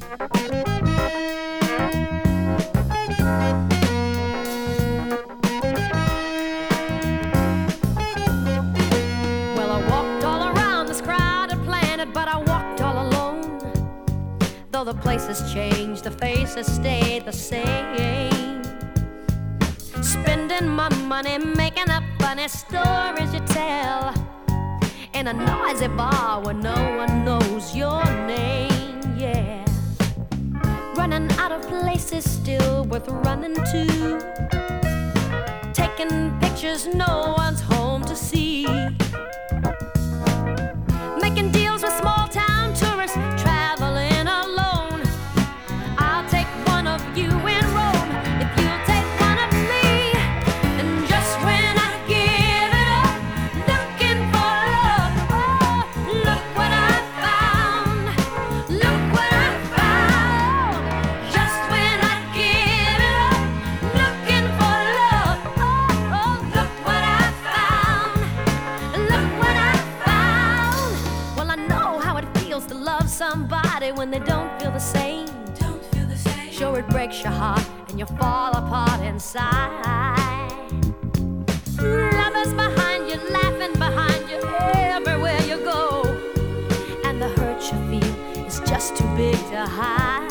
Well, I walked all around this crowded planet, but I walked all alone. Though the places changed, the faces stayed the same. Spending my money, making up funny stories you tell in a noisy bar where no one knows your name, yeah. Running out of places still worth running to, taking pictures no one's home to see, making deals with small town tourists, traveling alone. I'll take one of you in Rome if you'll take one of me. And just when I give it up, looking for love, oh, look what I found. Look what I found. Just when I give it up, looking for love, oh, oh, look what I found. Look what I found. Well, I know how it feels to love somebody when they don't feel the same. Sure, it breaks your heart and you fall apart inside. Lovers behind you, laughing behind you, everywhere you go. And the hurt you feel is just too big to hide.